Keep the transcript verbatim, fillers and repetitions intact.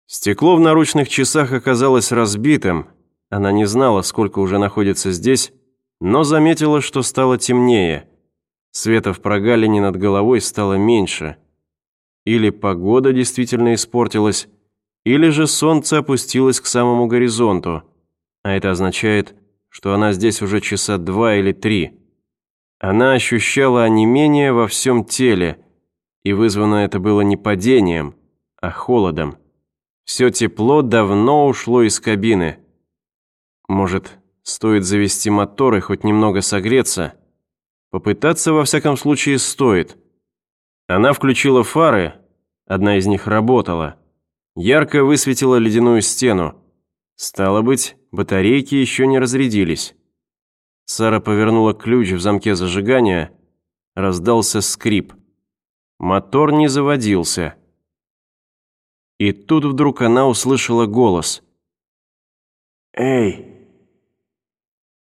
Стекло в наручных часах оказалось разбитым. Она не знала, сколько уже находится здесь, но заметила, что стало темнее. Света в прогалине над головой стало меньше. Или погода действительно испортилась, или же солнце опустилось к самому горизонту. А это означает, что она здесь уже часа два или три. Она ощущала онемение во всем теле, и вызвано это было не падением, а холодом. Все тепло давно ушло из кабины. Может, стоит завести мотор и хоть немного согреться? Попытаться, во всяком случае, стоит. Она включила фары, одна из них работала. Ярко высветила ледяную стену. Стало быть, батарейки еще не разрядились. Сара повернула ключ в замке зажигания. Раздался скрип. Мотор не заводился. И тут вдруг она услышала голос. «Эй,